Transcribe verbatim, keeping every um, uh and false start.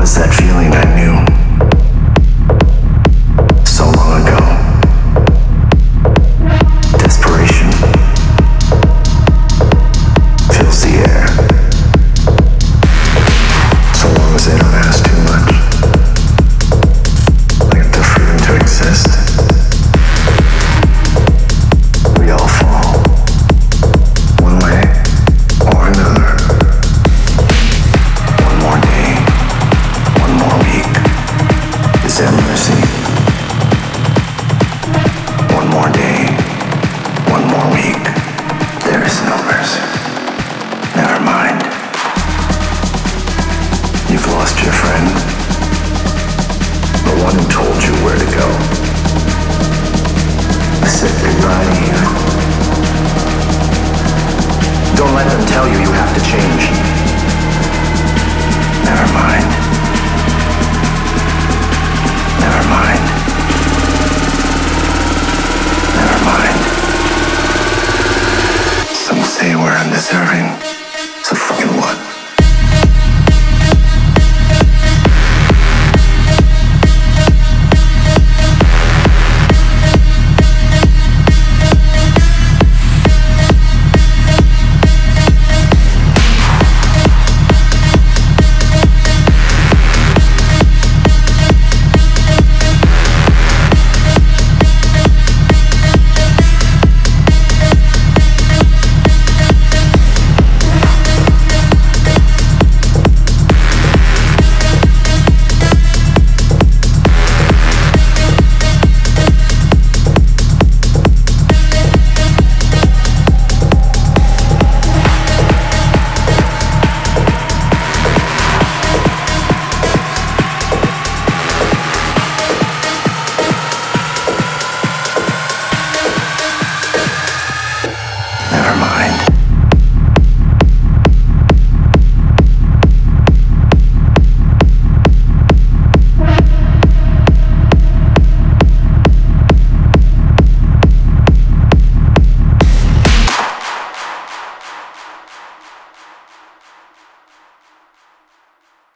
that feeling I knew so long ago. Desperation fills the air. So long as they don't ask too much. Like the freedom to exist. We all fall. One way or another. One more day. One more week. Is there mercy? One more day. One more week. There is no mercy. Never mind. You've lost your friend. The one who told you where to go. I said goodbye to you. Don't let them tell you you have to change.